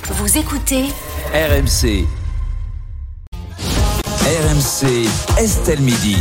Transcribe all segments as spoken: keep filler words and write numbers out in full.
Vous écoutez R M C. R M C, Estelle Midi.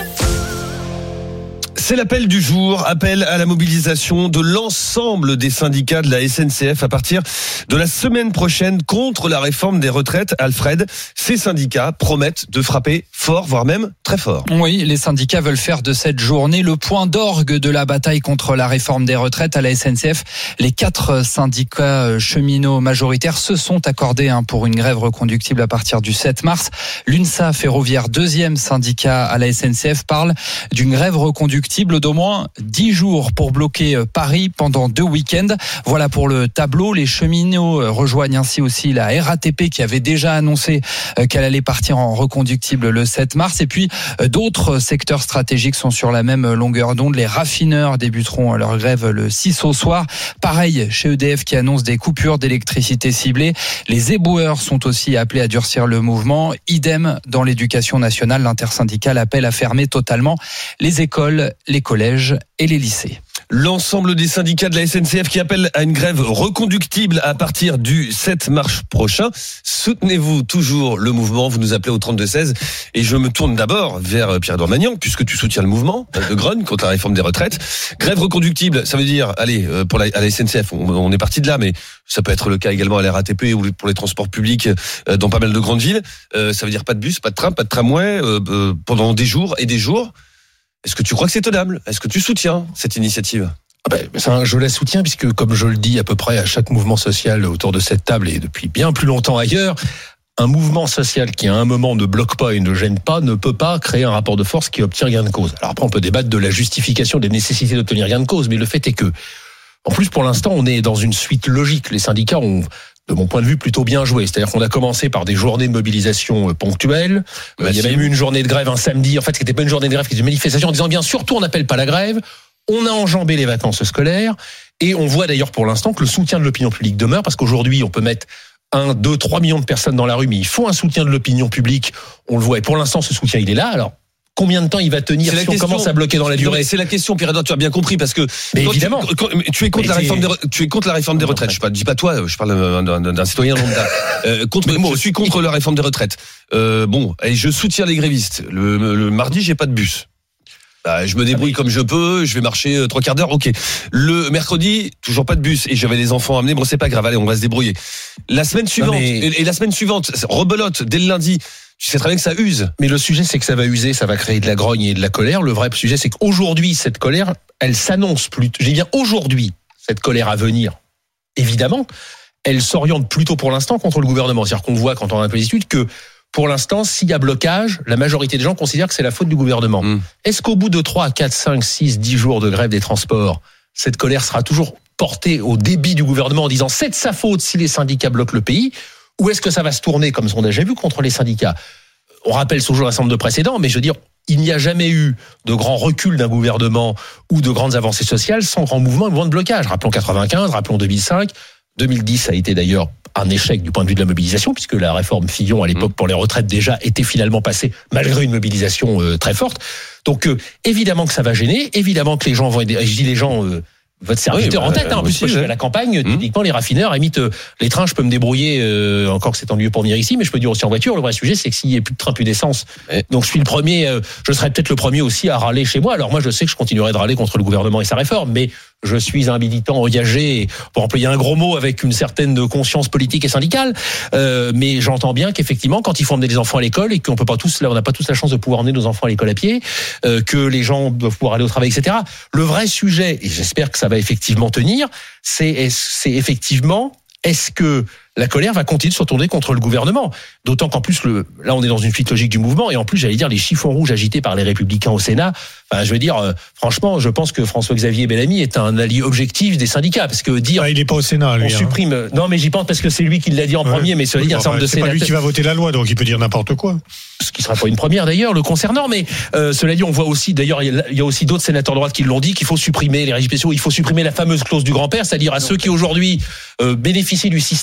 C'est l'appel du jour, appel à la mobilisation de l'ensemble des syndicats de la S N C F à partir de la semaine prochaine contre la réforme des retraites. Alfred, ces syndicats promettent de frapper fort, voire même très fort. Oui, les syndicats veulent faire de cette journée le point d'orgue de la bataille contre la réforme des retraites à la S N C F. Les quatre syndicats cheminots majoritaires se sont accordés pour une grève reconductible à partir du sept mars. L'UNSA Ferroviaire, deuxième syndicat à la S N C F, parle d'une grève reconductible d'au moins dix jours pour bloquer Paris pendant deux week-ends. Voilà pour le tableau. Les cheminots rejoignent ainsi aussi la R A T P qui avait déjà annoncé qu'elle allait partir en reconductible le sept mars. Et puis d'autres secteurs stratégiques sont sur la même longueur d'onde. Les raffineurs débuteront leur grève le six au soir. Pareil chez E D F qui annonce des coupures d'électricité ciblées. Les éboueurs sont aussi appelés à durcir le mouvement. Idem dans l'éducation nationale. L'intersyndicale appelle à fermer totalement les écoles, les collèges et les lycées. L'ensemble des syndicats de la S N C F qui appellent à une grève reconductible à partir du sept mars prochain. Soutenez-vous toujours le mouvement, vous nous appelez au trente-deux seize et je me tourne d'abord vers Pierre-Edouard Magnan puisque tu soutiens le mouvement de Grosne contre la réforme des retraites. Grève reconductible, ça veut dire, allez, pour la, à la S N C F, on, on est parti de là, mais ça peut être le cas également à la R A T P ou pour les transports publics dans pas mal de grandes villes. Euh, ça veut dire pas de bus, pas de train, pas de tramway euh, euh, pendant des jours et des jours. Est-ce que tu crois que c'est tenable ? Est-ce que tu soutiens cette initiative ? Ah ben, ça, je la soutiens puisque, comme je le dis à peu près à chaque mouvement social autour de cette table et depuis bien plus longtemps ailleurs, un mouvement social qui à un moment ne bloque pas et ne gêne pas ne peut pas créer un rapport de force qui obtient gain de cause. Alors après, on peut débattre de la justification des nécessités d'obtenir gain de cause, mais le fait est que, en plus, pour l'instant, on est dans une suite logique. Les syndicats ont, de mon point de vue, plutôt bien joué. C'est-à-dire qu'on a commencé par des journées de mobilisation ponctuelles. Euh, il y a même eu une journée de grève un samedi, en fait, qui n'était pas une journée de grève, qui était une manifestation en disant, bien, surtout, on n'appelle pas la grève. On a enjambé les vacances scolaires. Et on voit d'ailleurs pour l'instant que le soutien de l'opinion publique demeure, parce qu'aujourd'hui, on peut mettre un, deux, trois millions de personnes dans la rue, mais il faut un soutien de l'opinion publique. On le voit. Et pour l'instant, ce soutien, il est là. Alors, combien de temps il va tenir si question, on commence à bloquer dans la durée ? C'est la question, Pierre-Edouard, tu as bien compris, parce que mais évidemment. Tu, quand, tu es contre mais la réforme des, tu es contre la réforme des retraites. Je ne dis pas toi, je parle d'un, d'un, d'un citoyen lambda. Euh, contre, moi, je suis contre la réforme des retraites. Euh, bon, et je soutiens les grévistes. Le, le mardi, j'ai pas de bus. Bah, je me débrouille comme je peux, je vais marcher euh, trois quarts d'heure, ok. Le mercredi, toujours pas de bus, et j'avais les enfants à amener, bon c'est pas grave, allez, on va se débrouiller. La semaine suivante, mais... et, et la semaine suivante, rebelote, dès le lundi, tu sais très bien que ça use. Mais le sujet, c'est que ça va user, ça va créer de la grogne et de la colère. Le vrai sujet, c'est qu'aujourd'hui, cette colère, elle s'annonce plus. Je dis bien aujourd'hui, cette colère à venir, évidemment, elle s'oriente plutôt pour l'instant contre le gouvernement. C'est-à-dire qu'on voit, quand on a un peu d'études, que pour l'instant, s'il y a blocage, la majorité des gens considèrent que c'est la faute du gouvernement. Mmh. Est-ce qu'au bout de trois, quatre, cinq, six, dix jours de grève des transports, cette colère sera toujours portée au débit du gouvernement en disant c'est de sa faute si les syndicats bloquent le pays ? Ou est-ce que ça va se tourner, comme on a déjà vu, contre les syndicats ? On rappelle toujours un certain nombre de précédents, mais je veux dire, il n'y a jamais eu de grand recul d'un gouvernement ou de grandes avancées sociales sans grand mouvement et mouvement de blocage. Rappelons quatre-vingt-quinze, rappelons deux mille cinq. deux mille dix a été d'ailleurs un échec du point de vue de la mobilisation, puisque la réforme Fillon à l'époque pour les retraites déjà était finalement passée malgré une mobilisation euh, très forte. Donc euh, évidemment que ça va gêner, évidemment que les gens vont aider. Je dis les gens, euh, votre serviteur oui, bah, en tête. Hein, en plus, moi, je vais à la campagne. Mmh. Typiquement, les raffineurs, à limite, euh, les trains, je peux me débrouiller. Euh, encore que c'est ennuyeux pour venir ici, mais je peux dire aussi en voiture. Le vrai sujet, c'est que s'il n'y a plus de train, plus d'essence. Et... Donc je suis le premier. Euh, je serai peut-être le premier aussi à râler chez moi. Alors moi, je sais que je continuerai de râler contre le gouvernement et sa réforme, mais je suis un militant engagé, pour employer un gros mot, avec une certaine conscience politique et syndicale. Euh, mais j'entends bien qu'effectivement, quand il faut emmener les enfants à l'école et qu'on peut pas tous, là, on n'a pas tous la chance de pouvoir emmener nos enfants à l'école à pied, euh, que les gens doivent pouvoir aller au travail, et cetera. Le vrai sujet, et j'espère que ça va effectivement tenir, c'est, c'est effectivement, est-ce que la colère va continuer de se retourner contre le gouvernement. D'autant qu'en plus, le, là, on est dans une suite logique du mouvement. Et en plus, j'allais dire, les chiffons rouges agités par les Républicains au Sénat. Enfin, je veux dire, euh, franchement, je pense que François-Xavier Bellamy est un allié objectif des syndicats. Parce que dire. Ah, il n'est pas au Sénat, lui. On hein. supprime. Non, mais j'y pense parce que c'est lui qui l'a dit en ouais. premier. Mais cela dit, un certain nombre de sénateurs. C'est pas lui qui va voter la loi, donc il peut dire n'importe quoi. Ce qui sera pas une première d'ailleurs, le concernant. Mais euh, cela dit, on voit aussi, d'ailleurs, il y a aussi d'autres sénateurs de droite qui l'ont dit, qu'il faut supprimer les régimes spéciaux. Il faut supprimer la fameuse clause du grand-père, c'est-à-dire à non. ceux qui aujourd'hui euh, bénéficient du système, même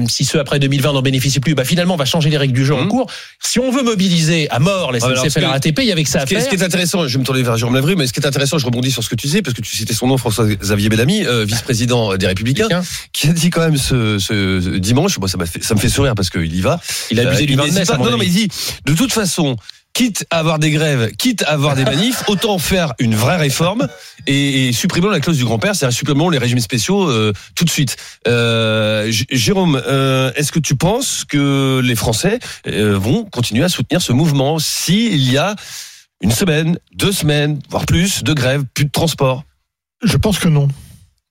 si ceux après deux mille vingt n'en bénéficient plus, bah finalement, on va changer les règles du jeu mmh. en cours. Si on veut mobiliser à mort les S N C F et la R A T P, il y avait que ça à faire. Ce qui est intéressant, je vais me tourner vers Jérôme Lavry, mais ce qui est intéressant, je rebondis sur ce que tu disais, parce que tu citais son nom, François-Xavier Bellamy, euh, vice-président des Républicains, qui a dit quand même ce, ce, ce dimanche, moi ça, m'a fait, ça me fait sourire parce qu'il y va. Il a abusé euh, du vingt-neuf. Non, non, mais il dit, de toute façon, quitte à avoir des grèves, quitte à avoir des manifs, autant faire une vraie réforme et, et supprimons la clause du grand-père, c'est-à-dire supprimons les régimes spéciaux euh, tout de suite. Euh, Jérôme, euh, est-ce que tu penses que les Français euh, vont continuer à soutenir ce mouvement s'il y a une semaine, deux semaines, voire plus de grève, plus de transport? Je pense que non.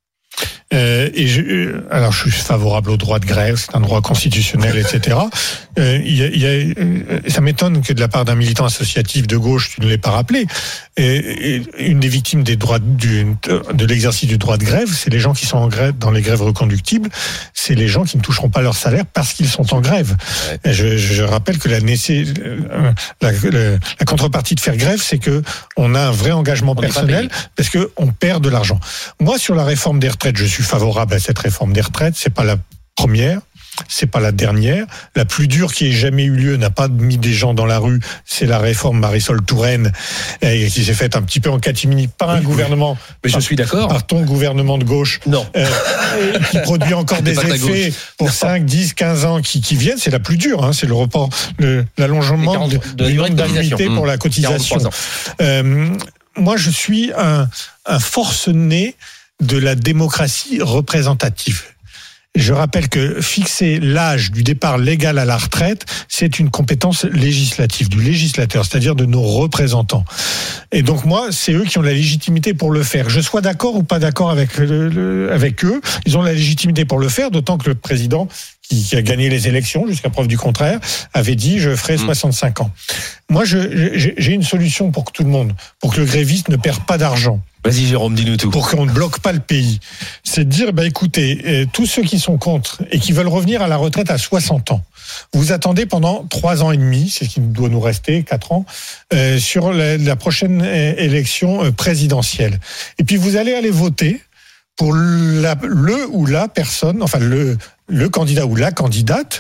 Euh, et je, alors je suis favorable au droit de grève, c'est un droit constitutionnel, et cetera. Euh, y a, y a, euh, ça m'étonne que de la part d'un militant associatif de gauche, tu ne l'aies pas rappelé. Et, et une des victimes des droits du, de l'exercice du droit de grève, c'est les gens qui sont en grève dans les grèves reconductibles. C'est les gens qui ne toucheront pas leur salaire parce qu'ils sont en grève. Ouais. Je, je rappelle que la, la, la, la contrepartie de faire grève, c'est que on a un vrai engagement on personnel parce que on perd de l'argent. Moi, sur la réforme des retraites, je suis favorable à cette réforme des retraites. C'est pas la première, c'est pas la dernière. La plus dure qui ait jamais eu lieu n'a pas mis des gens dans la rue. C'est la réforme Marisol Touraine qui s'est faite un petit peu en catimini par un oui, gouvernement. Oui. Mais par, je suis d'accord. Par ton gouvernement de gauche. Non. Euh, qui produit encore des effets pour non. cinq, dix, quinze ans qui, qui viennent. C'est la plus dure. Hein. C'est le report, le, l'allongement quarante, de, de, de du nombre d'annuités mmh. pour la cotisation. Euh, moi, je suis un, un forcené de la démocratie représentative. Je rappelle que fixer l'âge du départ légal à la retraite, c'est une compétence législative, du législateur, c'est-à-dire de nos représentants. Et donc moi, c'est eux qui ont la légitimité pour le faire. Que je sois d'accord ou pas d'accord avec, le, le, avec eux, ils ont la légitimité pour le faire, d'autant que le président, qui, qui a gagné les élections, jusqu'à preuve du contraire, avait dit « je ferai soixante-cinq ans ». Moi, je, j'ai une solution pour que tout le monde, pour que le gréviste ne perde pas d'argent. Vas-y Jérôme, dis-nous tout. Pour qu'on ne bloque pas le pays. C'est de dire, bah écoutez, euh, tous ceux qui sont contre et qui veulent revenir à la retraite à soixante ans, vous attendez pendant trois ans et demi, c'est ce qui doit nous rester, quatre ans, euh, sur la, la prochaine élection euh, présidentielle. Et puis vous allez aller voter pour la, le ou la personne, enfin le, le candidat ou la candidate,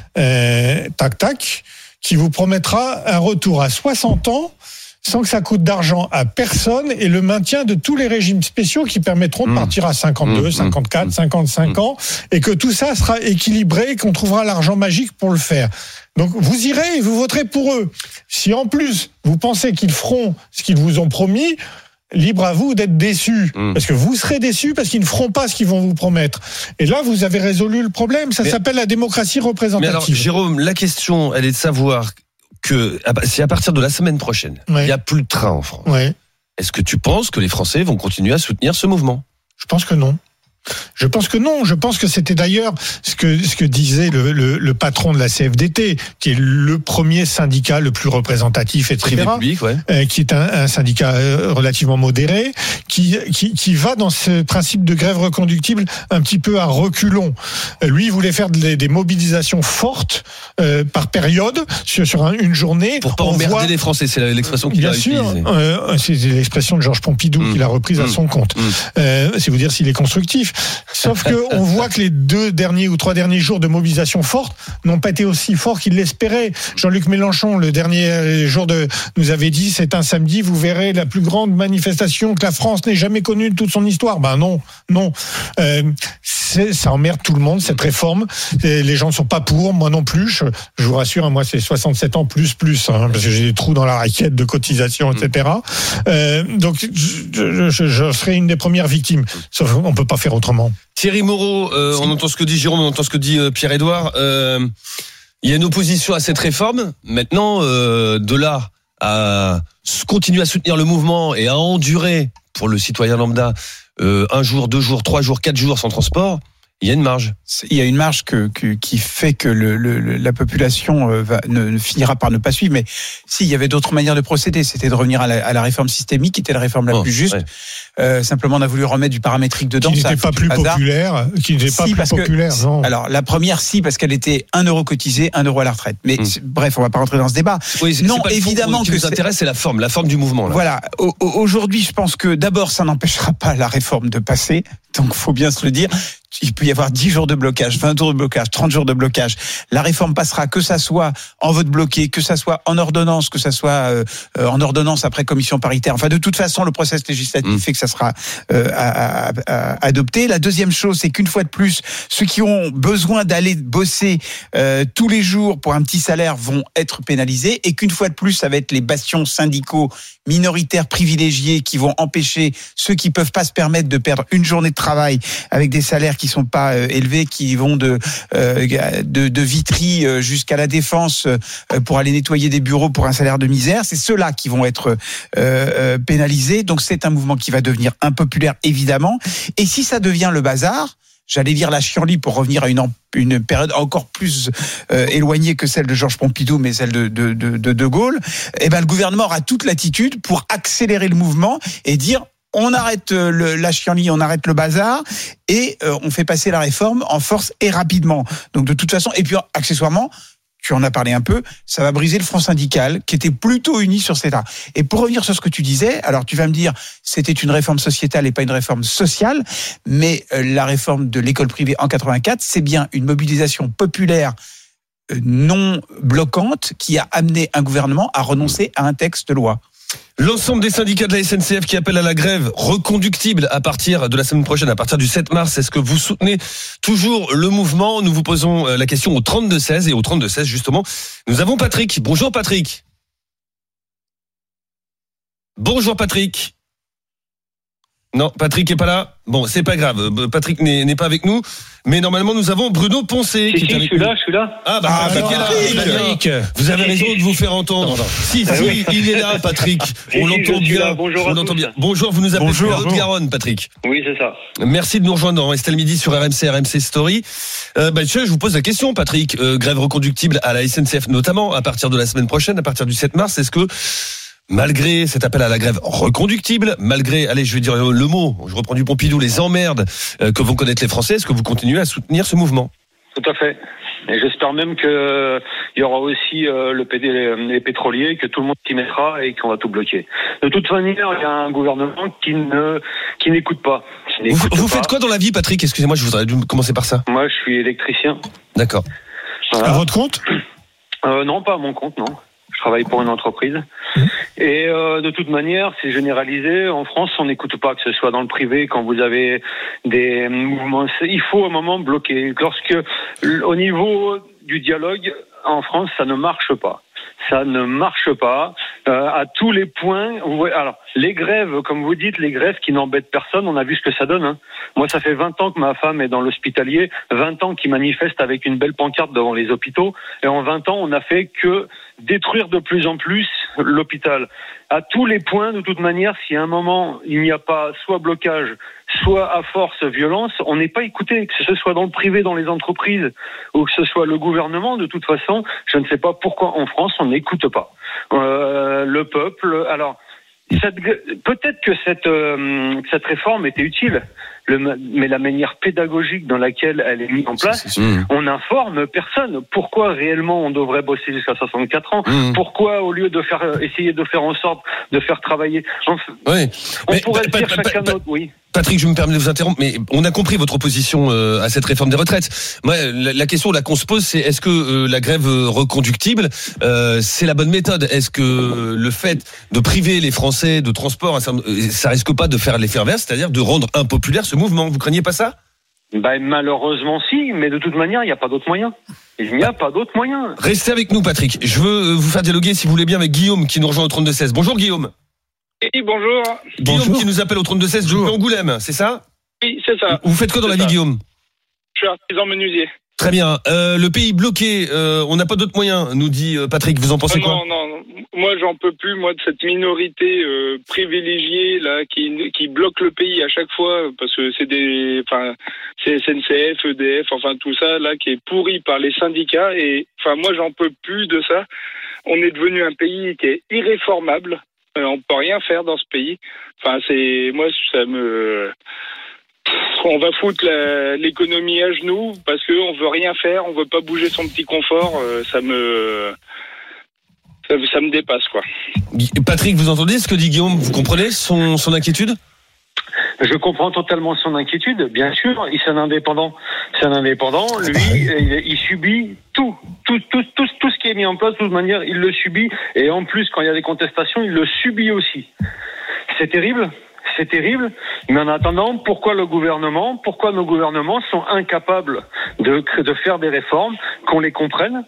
euh, tac tac, qui vous promettra un retour à soixante ans sans que ça coûte d'argent à personne et le maintien de tous les régimes spéciaux qui permettront de partir à cinquante-deux, cinquante-quatre, cinquante-cinq ans et que tout ça sera équilibré et qu'on trouvera l'argent magique pour le faire. Donc vous irez et vous voterez pour eux. Si en plus vous pensez qu'ils feront ce qu'ils vous ont promis, libre à vous d'être déçus. Mmh. Parce que vous serez déçus parce qu'ils ne feront pas ce qu'ils vont vous promettre. Et là, vous avez résolu le problème. Ça mais, s'appelle la démocratie représentative. Mais alors, Jérôme, la question, elle est de savoir que si à partir de la semaine prochaine, ouais. il n'y a plus de train en France, ouais. est-ce que tu penses que les Français vont continuer à soutenir ce mouvement ? Je pense que non. Je pense que non. Je pense que c'était d'ailleurs ce que ce que disait le, le, le patron de la C F D T, qui est le premier syndicat le plus représentatif, et cetera. Public, ouais. euh, qui est un, un syndicat relativement modéré, qui, qui qui va dans ce principe de grève reconductible un petit peu à reculons. Lui, il voulait faire des, des mobilisations fortes euh, par période sur, sur un, une journée. Pour pas On emmerder voit... les Français, c'est l'expression qu'il Bien a sûr, utilisée. Euh, c'est l'expression de Georges Pompidou mmh. qu'il a reprise mmh. à son compte. Mmh. Euh, c'est vous dire s'il est constructif. Sauf que on voit que les deux derniers ou trois derniers jours de mobilisation forte n'ont pas été aussi forts qu'ils l'espéraient. Jean-Luc Mélenchon, le dernier jour de, nous avait dit, c'est un samedi, vous verrez la plus grande manifestation que la France n'ait jamais connue de toute son histoire. Ben non, non. Euh, c'est, ça emmerde tout le monde, cette réforme. Et les gens ne sont pas pour, moi non plus. Je, je vous rassure, moi c'est soixante-sept ans plus plus, hein, parce que j'ai des trous dans la raquette de cotisation, et cetera. Euh, donc je, je, je serai une des premières victimes. Sauf qu'on peut pas faire autrement. Thierry Moreau, euh, on entend ce que dit Jérôme, on entend ce que dit euh, Pierre-Édouard. Euh, il y a une opposition à cette réforme. Maintenant, euh, de là à continuer à soutenir le mouvement et à endurer pour le citoyen lambda euh, un jour, deux jours, trois jours, quatre jours sans transport, il y a une marge. Il y a une marge que, que, qui fait que le, le, la population va, ne, ne finira par ne pas suivre. Mais si, il y avait d'autres manières de procéder. C'était de revenir à la, à la réforme systémique, qui était la réforme la oh, plus juste. Ouais. Euh, simplement, on a voulu remettre du paramétrique dedans. Qui n'était pas plus populaire. Qui n'était pas si, plus populaire, que, non. Alors, la première, si, parce qu'elle était un euro cotisé, un euro à la retraite. Mais mmh. bref, on va pas rentrer dans ce débat. Oui, c'est, non, c'est pas évidemment que ce qui nous intéresse, c'est la forme, la forme du mouvement. Là. Voilà. O- aujourd'hui, je pense que d'abord, ça n'empêchera pas la réforme de passer. Donc, faut bien se le dire. il peut y avoir dix jours de blocage, vingt jours de blocage, trente jours de blocage. La réforme passera, que ça soit en vote bloqué, que ça soit en ordonnance, que ça soit euh, en ordonnance après commission paritaire. Enfin, de toute façon, le process législatif mmh. fait que ça sera euh, à, à, à adopté. La deuxième chose, c'est qu'une fois de plus, ceux qui ont besoin d'aller bosser euh, tous les jours pour un petit salaire vont être pénalisés, et qu'une fois de plus, ça va être les bastions syndicaux minoritaires privilégiés qui vont empêcher ceux qui peuvent pas se permettre de perdre une journée de travail avec des salaires qui sont pas euh, élevés, qui vont de, euh, de de Vitry jusqu'à la Défense euh, pour aller nettoyer des bureaux pour un salaire de misère. C'est ceux-là qui vont être euh, euh, pénalisés. Donc c'est un mouvement qui va devenir impopulaire, évidemment. Et si ça devient le bazar, j'allais dire la chienlit pour revenir à une, une période encore plus euh, éloignée que celle de Georges Pompidou, mais celle de de de, de, de Gaulle, eh ben le gouvernement aura toute l'attitude pour accélérer le mouvement et dire on arrête le, la chienlit, on arrête le bazar et euh, on fait passer la réforme en force et rapidement. Donc de toute façon, et puis accessoirement, tu en as parlé un peu, ça va briser le front syndical qui était plutôt uni sur cet art. Et pour revenir sur ce que tu disais, alors tu vas me dire c'était une réforme sociétale et pas une réforme sociale, mais euh, la réforme de l'école privée en quatre-vingt-quatre, c'est bien une mobilisation populaire euh, non bloquante qui a amené un gouvernement à renoncer à un texte de loi. L'ensemble des syndicats de la S N C F qui appellent à la grève reconductible à partir de la semaine prochaine, à partir du sept mars. Est-ce que vous soutenez toujours le mouvement? Nous vous posons la question au trente-deux seize, et au trente-deux seize justement, nous avons Patrick. Bonjour Patrick. Bonjour Patrick. Non, Patrick est pas là. Bon, c'est pas grave. Patrick n'est, n'est pas avec nous. Mais normalement, nous avons Bruno Poncé. Si, qui si, est avec je suis nous. là, je suis là. Ah, bah, ah, Patrick est là. Patrick, vous avez raison de vous faire entendre. Non, non. Si, si, oui. il est là, Patrick. On l'entend bien. Bonjour On l'entend bien. Bonjour, vous nous appelez de Haute-Garonne, Patrick. Oui, c'est ça. Merci de nous rejoindre dans Estelle Midi sur R M C, R M C Story. Euh, bah, je vous pose la question, Patrick. Euh, grève reconductible à la S N C F, notamment à partir de la semaine prochaine, à partir du sept mars. Est-ce que, malgré cet appel à la grève reconductible, malgré, allez, je vais dire le mot, je reprends du Pompidou, les emmerdes que vont connaître les Français, est-ce que vous continuez à soutenir ce mouvement? Tout à fait. Et j'espère même qu'il y aura aussi euh, le P D, les pétroliers, que tout le monde s'y mettra et qu'on va tout bloquer. De toute manière, il y a un gouvernement qui ne qui n'écoute pas. Qui n'écoute vous vous pas. faites quoi dans la vie, Patrick? Excusez-moi, je voudrais commencer par ça. Moi, je suis électricien. D'accord. Voilà. À votre compte? euh, Non, pas à mon compte, non. Je travaille pour une entreprise. Mmh. Et euh, de toute manière, c'est généralisé. En France, on n'écoute pas, que ce soit dans le privé, quand vous avez des mouvements. Il faut à un moment bloquer. Lorsque, au niveau du dialogue, en France, ça ne marche pas. Ça ne marche pas euh, à tous les points. Alors, les grèves, comme vous dites, les grèves qui n'embêtent personne, on a vu ce que ça donne. Hein. Moi, ça fait vingt ans que ma femme est dans l'hospitalier, vingt ans qu'ils manifestent avec une belle pancarte devant les hôpitaux, et en vingt ans, on n'a fait que détruire de plus en plus l'hôpital. À tous les points, de toute manière, si à un moment, il n'y a pas soit blocage, soit à force violence, on n'est pas écouté, que ce soit dans le privé, dans les entreprises, ou que ce soit le gouvernement. De toute façon, je ne sais pas pourquoi en France on n'écoute pas euh, le peuple. Alors, cette, peut-être que cette, euh, cette réforme était utile, le, mais la manière pédagogique dans laquelle elle est mise en place, on n'informe personne. Pourquoi réellement on devrait bosser jusqu'à soixante-quatre ans? mmh. Pourquoi, au lieu de faire essayer de faire en sorte de faire travailler, enfin, oui. on mais, pourrait pa, dire pa, chacun pa, d'autre, oui. Patrick, je me permets de vous interrompre, mais on a compris votre opposition euh, à cette réforme des retraites. Moi, la, la question là qu'on se pose, c'est est-ce que euh, la grève reconductible, euh, c'est la bonne méthode? Est-ce que euh, le fait de priver les Français de transport, ça risque pas de faire l'effet inverse, c'est-à-dire de rendre impopulaire ce mouvement? Vous craignez pas ça? Ben, malheureusement si, mais de toute manière, il n'y a pas d'autre moyen. Il n'y a pas d'autre moyen. Restez avec nous, Patrick. Je veux vous faire dialoguer, si vous voulez bien, avec Guillaume qui nous rejoint au trente-deux seize. Bonjour Guillaume. Oui, bonjour. Guillaume bonjour. Qui nous appelle au trente-deux seize de Angoulême, c'est ça? Oui, c'est ça. Vous faites quoi dans c'est la ça. vie, Guillaume? Je suis artisan menuisier. Très bien. Euh, le pays bloqué, euh, on n'a pas d'autre moyen, nous dit Patrick. Vous en pensez non, quoi? Non, non, non. Moi, j'en peux plus, moi, de cette minorité euh, privilégiée là, qui, qui bloque le pays à chaque fois, parce que c'est des, enfin, c'est S N C F, E D F, enfin tout ça là, qui est pourri par les syndicats. Et enfin, moi, j'en peux plus de ça. On est devenu un pays qui est irréformable. Euh, on peut rien faire dans ce pays. Enfin, c'est moi, ça me. On va foutre la, l'économie à genoux parce qu'on veut rien faire, on veut pas bouger son petit confort. Euh, ça me, ça, ça me dépasse quoi. Patrick, vous entendez ce que dit Guillaume? Vous comprenez son, son inquiétude? Je comprends totalement son inquiétude. Bien sûr, il c'est un indépendant. C'est un indépendant. Lui, il, il subit tout, tout, tout, tout, tout ce qui est mis en place. De toute manière, il le subit. Et en plus, quand il y a des contestations, il le subit aussi. C'est terrible. C'est terrible. Mais en attendant, pourquoi le gouvernement, pourquoi nos gouvernements sont incapables de, de faire des réformes, qu'on les comprenne?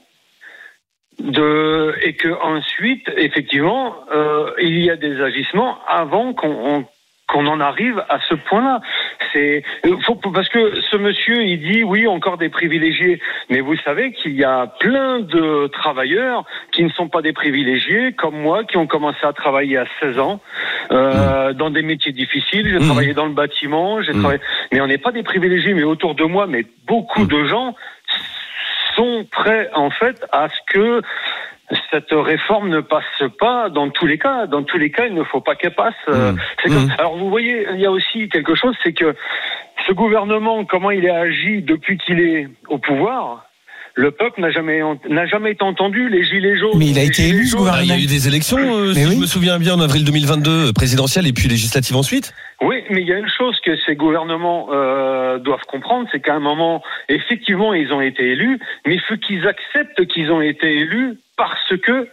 De, et que ensuite, effectivement, euh, il y a des agissements avant qu'on on, qu'on en arrive à ce point-là. C'est faut, parce que ce monsieur, il dit oui, encore des privilégiés, mais vous savez qu'il y a plein de travailleurs qui ne sont pas des privilégiés, comme moi, qui ont commencé à travailler à seize ans euh, mmh. dans des métiers difficiles. J'ai mmh. travaillé dans le bâtiment, j'ai mmh. travaillé, mais on n'est pas des privilégiés. Mais autour de moi, mais beaucoup mmh. de gens sont prêts en fait à ce que cette réforme ne passe pas dans tous les cas. Dans tous les cas, il ne faut pas qu'elle passe. Mmh. C'est comme... mmh. Alors vous voyez, il y a aussi quelque chose, c'est que ce gouvernement, comment il a agi depuis qu'il est au pouvoir, le peuple n'a jamais n'a jamais été entendu. Les gilets jaunes. Mais il a été élu, ce gouvernement. Il y a eu des élections, euh, si oui. je me souviens bien, en avril deux mille vingt-deux, présidentielle et puis législative ensuite. Oui, mais il y a une chose que ces gouvernements euh, doivent comprendre, c'est qu'à un moment, effectivement, ils ont été élus, mais il faut qu'ils acceptent qu'ils ont été élus parce que,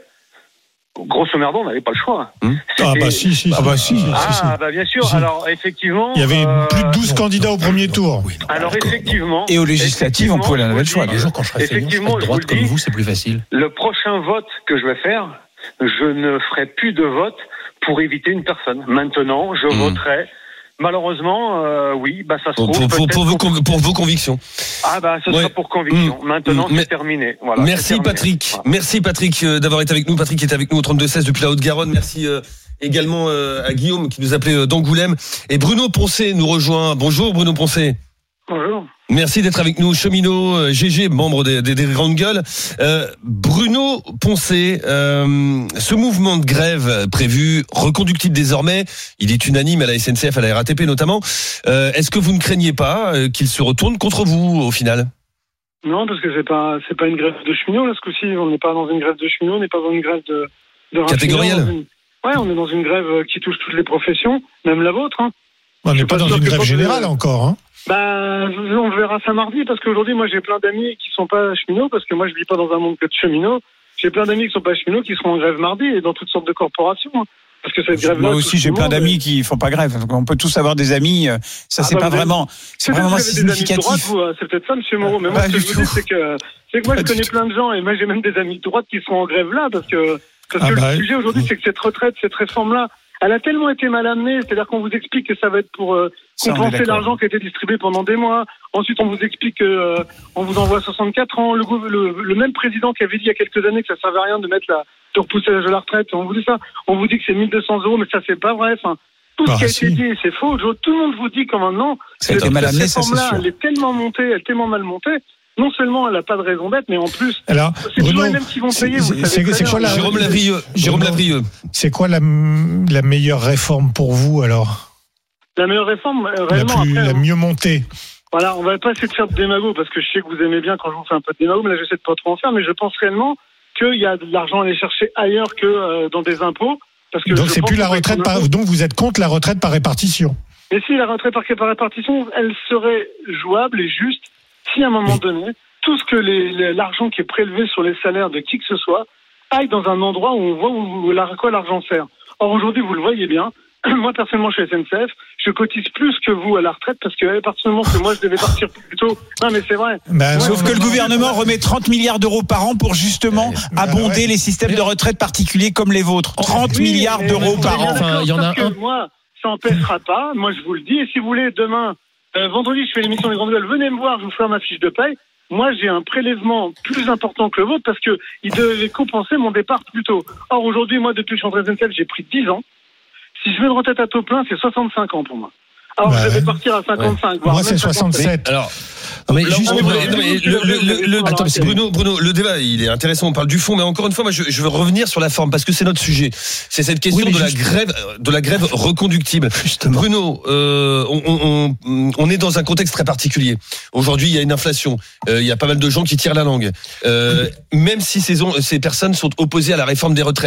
grosso merdo, on n'avait pas le choix. Mmh. Ah bah si, si. Ah bah si. Ah si, si. bah bien sûr. Si. Alors effectivement, il y avait euh... plus de douze candidats au premier tour. Oui, non, alors effectivement. Et aux législatives, on pouvait avoir le choix. Un jour, quand je serai effectivement, de droite comme vous, c'est plus facile. Le prochain vote que je vais faire, je ne ferai plus de vote pour éviter une personne. Maintenant, je mmh. voterai. Malheureusement, euh, oui, bah ça se trouve. Pour, pour, pour, vos, con, pour vos convictions. Ah bah ce ouais. sera pour conviction. Mmh. Maintenant, mmh. c'est terminé. Voilà, Merci c'est terminé. Patrick. Voilà. Merci Patrick euh, d'avoir été avec nous. Patrick est avec nous au trente-deux seize depuis la Haute-Garonne. Merci euh, également euh, à Guillaume qui nous appelait euh, d'Angoulême. Et Bruno Poncet nous rejoint. Bonjour Bruno Poncet. Bonjour. Merci d'être avec nous, cheminot, euh, G G, membre des, des, des Grandes Gueules. Euh, Bruno Poncet, euh, ce mouvement de grève prévu, reconductible désormais, il est unanime à la S N C F, à la R A T P notamment. Euh, est-ce que vous ne craignez pas euh, qu'il se retourne contre vous au final? Non, parce que c'est pas c'est pas une grève de cheminots là, ce coup-ci. On n'est pas dans une grève de cheminots, on n'est pas dans une grève de, de catégorielle. Une... Ouais, on est dans une grève qui touche toutes les professions, même la vôtre. Hein. On n'est pas, pas dans une grève générale de... encore. Hein. Bah, on verra ça mardi, parce qu'aujourd'hui, moi, j'ai plein d'amis qui sont pas cheminots, parce que moi, je vis pas dans un monde que de cheminots. J'ai plein d'amis qui sont pas cheminots, qui seront en grève mardi, et dans toutes sortes de corporations. Hein. Parce que cette grève-là. Moi aussi, j'ai plein d'amis et... qui font pas grève. Donc, on peut tous avoir des amis. Ça, ah c'est bah, pas vraiment, c'est vraiment significatif. Droite, vous, c'est peut-être ça, monsieur Moreau. Mais moi, ce que je vous dis, c'est que, c'est que moi, je connais plein de gens, et moi, j'ai même des amis de droite qui seront en grève là, parce que, parce que ah bah, le sujet aujourd'hui, c'est que cette retraite, cette réforme-là, elle a tellement été mal amenée, c'est-à-dire qu'on vous explique que ça va être pour euh, compenser l'argent qui a été distribué pendant des mois. Ensuite, on vous explique que euh, on vous envoie soixante-quatre ans. Le, le, le même président qui avait dit il y a quelques années que ça servait à rien de mettre la, de repousser l'âge de la retraite, on vous dit ça. On vous dit que c'est mille deux cents euros, mais ça c'est pas vrai. Enfin, tout bah, ce qui a si. été dit, c'est faux. Tout le monde vous dit comme maintenant. Ça a été mal amené, ça c'est sûr. Elle est tellement montée, elle est tellement mal montée. Non seulement elle n'a pas de raison d'être, mais en plus, alors, c'est toujours les mêmes qui vont payer. Vous c'est, c'est, c'est quoi la, Jérôme Lavrieux. Jérôme Lavrieux. C'est quoi la, la meilleure réforme pour vous alors? La meilleure réforme, réellement, la, plus, après, la mieux montée. Voilà, on va pas essayer de faire de démago parce que je sais que vous aimez bien quand je vous fais un peu de démago, mais là j'essaie de pas trop en faire, mais je pense réellement qu'il y a de l'argent à aller chercher ailleurs que euh, dans des impôts. Parce que donc c'est plus la retraite par, donc vous êtes contre la retraite par répartition. Mais si la retraite par, par répartition, elle serait jouable et juste si à un moment oui. donné, tout ce que les, les, l'argent qui est prélevé sur les salaires de qui que ce soit aille dans un endroit où on voit où, où, où, à quoi l'argent sert. Or aujourd'hui, vous le voyez bien, moi personnellement chez S N C F, je cotise plus que vous à la retraite parce que personnellement que moi je devais partir plus tôt. Non mais c'est vrai. Bah, moi, sauf que le gouvernement remet trente milliards d'euros par an pour justement bah, abonder ouais. les systèmes de retraite particuliers comme les vôtres. trente oui, milliards d'euros par an. Enfin, il y en a un. Moi, ça n'empêchera pas. Moi je vous le dis. Et si vous voulez, demain, euh, vendredi, je fais l'émission des Grandes Gueules. Venez me voir, je vous ferai ma fiche de paye. Moi, j'ai un prélèvement plus important que le vôtre parce que il devait compenser mon départ plus tôt. Or aujourd'hui, moi, depuis que je suis entré à S N C F, j'ai pris dix ans. Si je veux une retraite à taux plein, c'est soixante-cinq ans pour moi. Alors, bah, je vais partir à cinquante-cinq. Ouais. Moi, c'est soixante-sept. Mais, alors, non, mais juste, non, mais, non, mais le, le, le, attends, Bruno, Bruno, le débat, il est intéressant. On parle du fond, mais encore une fois, moi, je, je veux revenir sur la forme parce que c'est notre sujet. C'est cette question oui, de juste... la grève, de la grève reconductible. Justement. Bruno, euh, on, on, on est dans un contexte très particulier. Aujourd'hui, il y a une inflation. Euh, il y a pas mal de gens qui tirent la langue. Euh, même si ces, ces personnes sont opposées à la réforme des retraites.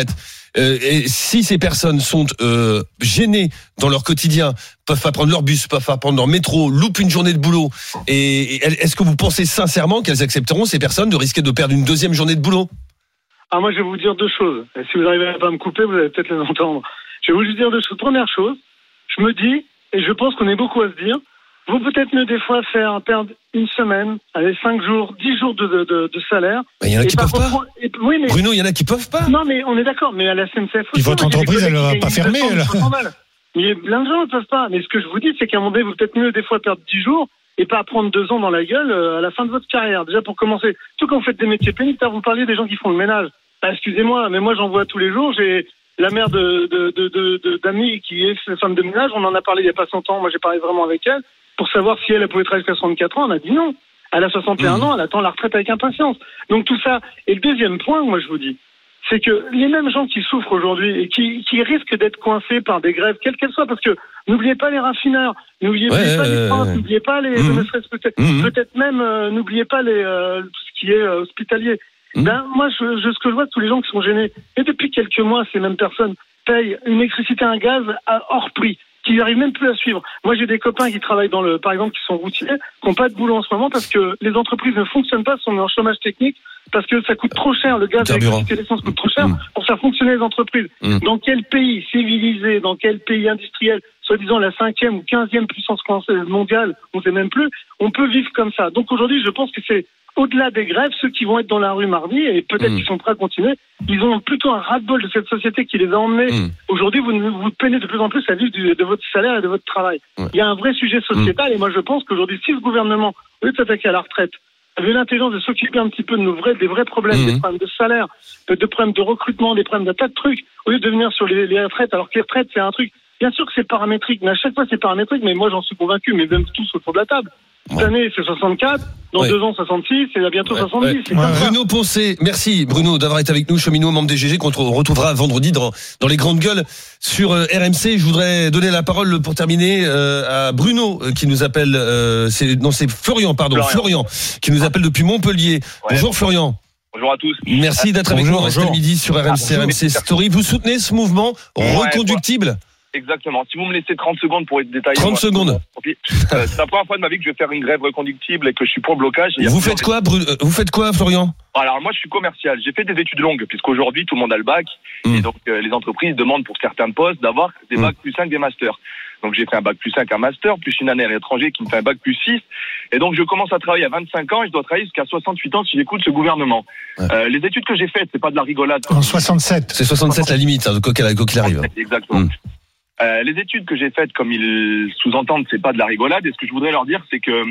Euh, et si ces personnes sont euh, gênées dans leur quotidien, peuvent pas prendre leur bus, peuvent pas prendre leur métro, loupent une journée de boulot, et, et est-ce que vous pensez sincèrement qu'elles accepteront, ces personnes, de risquer de perdre une deuxième journée de boulot? Ah, moi, je vais vous dire deux choses. Et si vous n'arrivez à pas me couper, vous allez peut-être les entendre. Je vais vous dire deux choses. Première chose, je me dis, et je pense qu'on est beaucoup à se dire, vous peut-être mieux des fois faire perdre une semaine, allez, cinq jours, dix jours de, de, de, de salaire. Il y en a qui peuvent pas. Et, oui, mais, Bruno, il y en a qui peuvent pas. Non, mais on est d'accord. Mais à la S N C F aussi. Et votre entreprise, elle va pas fermer, là. Mais plein de gens ne peuvent pas. Mais ce que je vous dis, c'est qu'à un moment donné, vous peut-être mieux des fois perdre dix jours et pas prendre deux ans dans la gueule euh, à la fin de votre carrière. Déjà pour commencer, tout quand vous faites des métiers pénibles, vous parliez des gens qui font le ménage. Ah, excusez-moi, mais moi j'en vois tous les jours. J'ai la mère de, de, de, de, de d'amis qui est femme de ménage. On en a parlé il y a pas cent ans. Moi j'ai parlé vraiment avec elle pour savoir si elle, elle pouvait travailler jusqu'à soixante-quatre ans. On a dit non. Elle a soixante et un mmh. ans. Elle attend la retraite avec impatience. Donc tout ça. Et le deuxième point, moi je vous dis, c'est que les mêmes gens qui souffrent aujourd'hui et qui, qui risquent d'être coincés par des grèves, quelles qu'elles soient, parce que n'oubliez pas les raffineurs, n'oubliez ouais, pas euh, les profs, n'oubliez pas les, mmh. peut-être, mmh. peut-être même, euh, n'oubliez pas les, euh, tout ce qui est euh, hospitalier. Mmh. Ben, moi, je, je, ce que je vois de tous les gens qui sont gênés, et depuis quelques mois, ces mêmes personnes payent une électricité, un gaz à hors prix, qui n'arrivent même plus à suivre. Moi, j'ai des copains qui travaillent dans le, par exemple, qui sont routiers, qui n'ont pas de boulot en ce moment parce que les entreprises ne fonctionnent pas, sont en chômage technique, parce que ça coûte trop cher, le gaz, l'électricité, l'essence coûte trop cher mmh. pour faire fonctionner les entreprises. Mmh. Dans quel pays civilisé, dans quel pays industriel, soi-disant la cinquième ou quinzième puissance mondiale, on ne sait même plus, on peut vivre comme ça. Donc aujourd'hui, je pense que c'est au-delà des grèves, ceux qui vont être dans la rue mardi, et peut-être mmh. qu'ils sont prêts à continuer, ils ont plutôt un ras-le-bol de cette société qui les a emmenés. Mmh. Aujourd'hui, vous, vous peinez de plus en plus à vivre du, de votre salaire et de votre travail. Ouais. Il y a un vrai sujet sociétal, mmh. et moi je pense qu'aujourd'hui, si ce gouvernement, au lieu de s'attaquer à la retraite, avait l'intelligence de s'occuper un petit peu de nos vrais, des vrais problèmes, mmh. des problèmes de salaire, de problèmes de recrutement, des problèmes de tas de trucs, au lieu de venir sur les, les retraites, alors que les retraites, c'est un truc, bien sûr que c'est paramétrique, mais à chaque fois c'est paramétrique, mais moi j'en suis convaincu, mais même tous autour de la table. Cette ouais. année, c'est soixante-quatre. Dans ouais. deux ans, soixante-six. Et là, bientôt ouais. soixante-dix. Ouais. Ouais. Bruno Poncet, merci Bruno d'avoir été avec nous, cheminot, membre des G G, qu'on retrouvera vendredi dans, dans les grandes gueules sur euh, R M C. Je voudrais donner la parole pour terminer euh, à Bruno euh, qui nous appelle. Euh, c'est, non, c'est Florian, pardon, Florian, Florian qui nous appelle depuis Montpellier. Ouais. Bonjour Florian. Bonjour à tous. Merci d'être avec bonjour, nous à midi sur R M C, ah, R M C Story. Vous soutenez ce mouvement ouais, reconductible ouais. Exactement. Si vous me laissez trente secondes pour être détaillé. trente secondes. Euh, c'est la première fois de ma vie que je vais faire une grève reconductible et que je suis pour le blocage. Vous faites quoi, Bru- Vous faites quoi, Florian? Alors moi, je suis commercial. J'ai fait des études longues puisqu'aujourd'hui tout le monde a le bac mmh. et donc euh, les entreprises demandent pour certains postes d'avoir des bacs mmh. plus cinq, des masters. Donc j'ai fait un bac plus cinq, un master, plus une année à l'étranger qui me fait un bac plus six. Et donc je commence à travailler à vingt-cinq ans et je dois travailler jusqu'à soixante-huit ans si j'écoute ce gouvernement. Ouais. Euh, les études que j'ai faites, c'est pas de la rigolade. En soixante-sept. C'est soixante-sept la limite, hein, quoi qu'il arrive. Exactement. Mmh. Euh, les études que j'ai faites, comme ils sous-entendent, c'est pas de la rigolade. Et ce que je voudrais leur dire, c'est que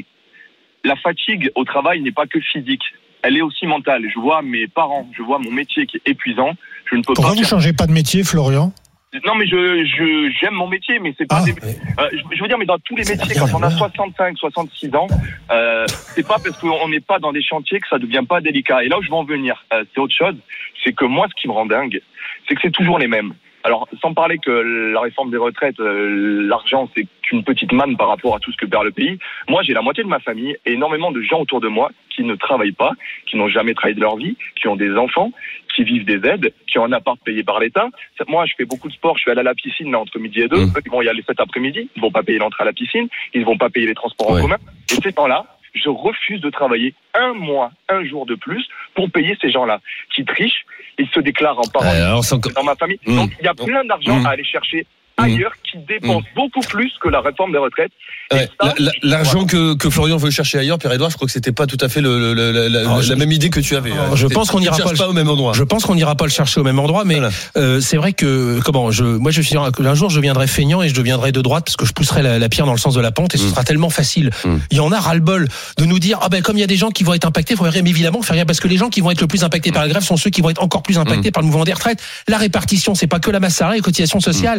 la fatigue au travail n'est pas que physique. Elle est aussi mentale. Je vois mes parents, je vois mon métier qui est épuisant. Je ne peux Pourquoi pas. vous ne changez pas de métier, Florian? Non, mais je, je, j'aime mon métier, mais c'est pas ah, des... ouais. euh, je, je veux dire, mais dans tous les métiers, quand on a soixante-cinq, soixante-six ans, euh, c'est pas parce qu'on n'est pas dans des chantiers que ça devient pas délicat. Et là où je veux en venir, euh, c'est autre chose. C'est que moi, ce qui me rend dingue, c'est que c'est toujours les mêmes. Alors, sans parler que la réforme des retraites, euh, l'argent, c'est qu'une petite manne par rapport à tout ce que perd le pays. Moi, j'ai la moitié de ma famille et énormément de gens autour de moi qui ne travaillent pas, qui n'ont jamais travaillé de leur vie, qui ont des enfants, qui vivent des aides, qui ont un appart payé par l'État. Moi, je fais beaucoup de sport, je suis allé à la piscine là, entre midi et deux. Mmh. Ils vont y aller cet après-midi, ils vont pas payer l'entrée à la piscine, ils vont pas payer les transports ouais. en commun. Et ces temps-là, je refuse de travailler un mois, un jour de plus pour payer ces gens-là qui trichent. Ils se déclarent en parents euh, dans ma famille. Mmh. Donc, il y a plein d'argent mmh. à aller chercher ailleurs qui dépense mmh. beaucoup plus que la réforme des retraites. Ouais, ça, la, la, l'argent que, que Florian veut chercher ailleurs, Pierre-Édouard, je crois que c'était pas tout à fait le, le, la, la, Alors, la même idée que tu avais. Alors, je pense qu'on n'ira pas, pas au même endroit. Je pense qu'on n'ira pas le chercher au même endroit, mais voilà. euh, c'est vrai que comment je, moi je suis un jour je deviendrai feignant et je deviendrai de droite parce que je pousserai la, la pierre dans le sens de la pente et ce mmh. sera tellement facile. Mmh. Il y en a ras-le-bol de nous dire ah ben comme il y a des gens qui vont être impactés, il faut évidemment faire rien parce que les gens qui vont être le plus impactés mmh. par la grève sont ceux qui vont être encore plus impactés mmh. par le mouvement des retraites. La répartition, c'est pas que la masse salariale et cotisations sociales. Mmh. Moins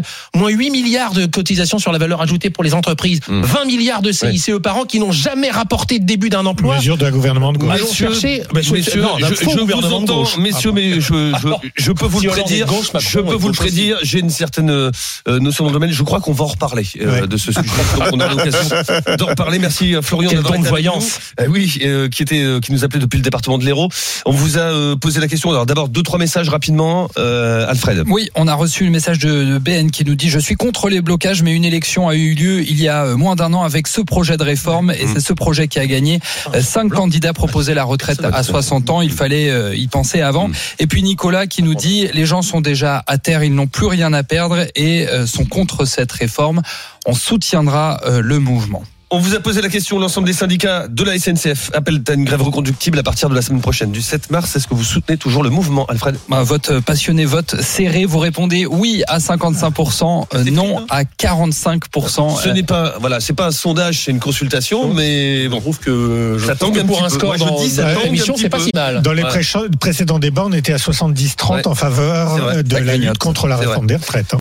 huit milliards de cotisations sur la valeur ajoutée pour les entreprises, mmh. vingt milliards de C I C E ouais. par an qui n'ont jamais rapporté de début d'un emploi. Mesure d'un gouvernement de gauche. Allons chercher, messieurs, messieurs non, je, je vous entends, messieurs, mais je, je, je peux vous le prédire, gauche, je peux vous le prédire, j'ai une certaine euh, notion dans le domaine, je crois qu'on va en reparler euh, ouais. de ce sujet. Donc on a l'occasion d'en reparler. Merci Florian d'avoir été avec nous. Euh, oui, euh, qui était, euh, qui nous appelait depuis le département de l'Hérault. On vous a euh, posé la question. Alors d'abord deux trois messages rapidement. Euh, Alfred. Oui, on a reçu le message de, de B N qui nous dit: je suis contre les blocages, mais une élection a eu lieu il y a moins d'un an avec ce projet de réforme et mmh. c'est ce projet qui a gagné. Cinq candidats proposaient la retraite à soixante ans. Il fallait euh, y penser avant. Mmh. Et puis Nicolas qui nous dit: les gens sont déjà à terre, ils n'ont plus rien à perdre et euh, sont contre cette réforme. On soutiendra euh, le mouvement. On vous a posé la question, l'ensemble des syndicats de la S N C F appellent à une grève reconductible à partir de la semaine prochaine, du sept mars. Est-ce que vous soutenez toujours le mouvement, Alfred ? Bah, vote passionné, vote serré. Vous répondez oui à cinquante-cinq pour cent, euh, non à quarante-cinq pour cent. Ce n'est pas, voilà, c'est pas un sondage, c'est une consultation, donc, mais bon, je trouve que je ça tangue un pour un peu. score dans, dis, dans l'émission, c'est pas si mal. Dans les ouais. précédents débats, on était à soixante-dix trente ouais. en faveur vrai, de la lutte contre la réforme des retraites.